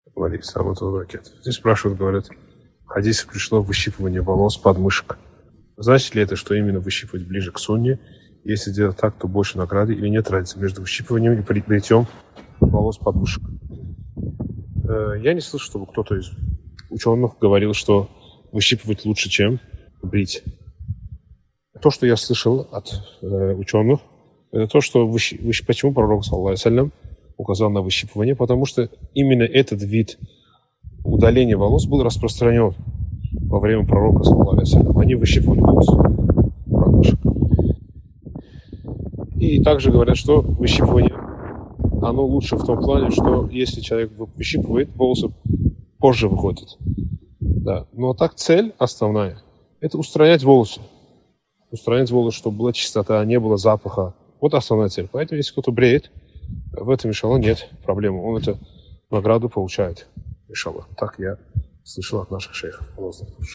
Здесь спрашивают, говорят, в хадисе пришло выщипывание волос подмышек. Значит ли это, что именно выщипывать ближе к сунне? Если делать так, то больше награды или нет разницы между выщипыванием и бритьем волос подмышек? Я не слышу, чтобы кто-то из ученых говорил, что выщипывать лучше, чем брить. То, что я слышал от ученых, это то, что почему пророк, саллаллаху алейхи ва саллям, указал на выщипывание, потому что именно этот вид удаления волос был распространен во время пророка, саллаллаху алейхи ва саллям. Они выщипывали волосы подмышек. И также говорят, что выщипывание, оно лучше в том плане, что если человек выщипывает, волосы позже выходят. Да. Но так цель основная – это устранять волосы. Устранять волосы, чтобы была чистота, не было запаха. Вот основная цель. Поэтому, если кто-то бреет, в этом, иншаллах, нет проблемы. Он эту награду получает, иншаллах. Так я слышал от наших шейхов.